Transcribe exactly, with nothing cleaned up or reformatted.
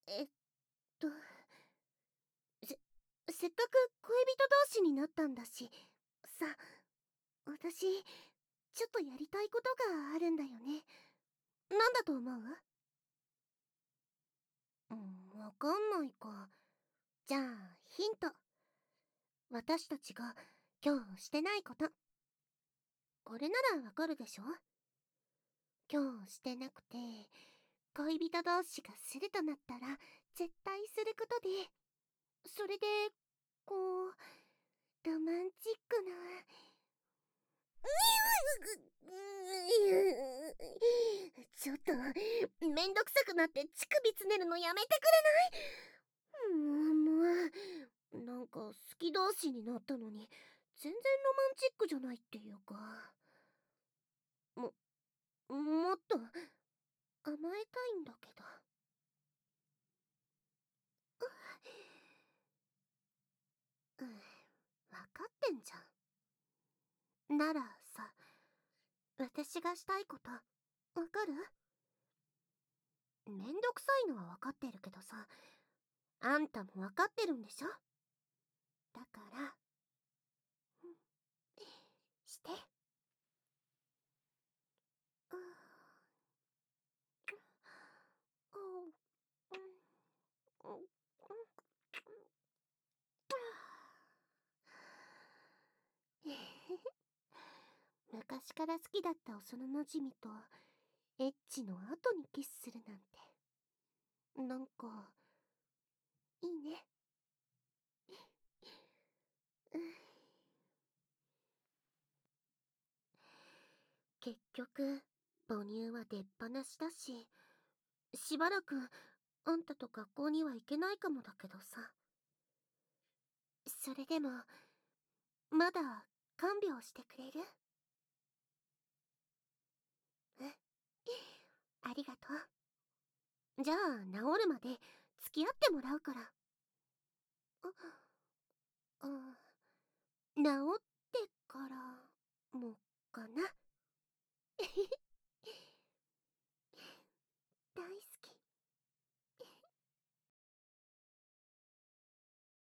えっと、せ、せっかく恋人同士になったんだし、さ、私、ちょっとやりたいことがあるんだよね。なんだと思う？うん、わかんないか。じゃあ、ヒント。私たちが今日してないこと。これならわかるでしょ？今日してなくて、恋人同士がするとなったら、絶対することで、それで、こう、ロマンチックな。ちょっと、めんどくさくなって乳首つねるのやめてくれない？もう、もう、なんか好き同士になったのに、全然ロマンチックじゃないっていうか。も、もっと、甘えたいんだけど。うん、わかってんじゃん。ならさ、私がしたいこと、わかる？めんどくさいのはわかってるけどさ、あんたもわかってるんでしょ？だから、うん、して。うん、うん、うん、昔から好きだった幼なじみとエッチの後にキスするなんて、なんかいいね。うん、結局母乳は出っ放しだし、しばらくあんたと学校には行けないかもだけどさ。それでもまだ看病してくれる？うん、ありがとう。じゃあ治るまで付き合ってもらうから。あ、あ、治ってからもかな。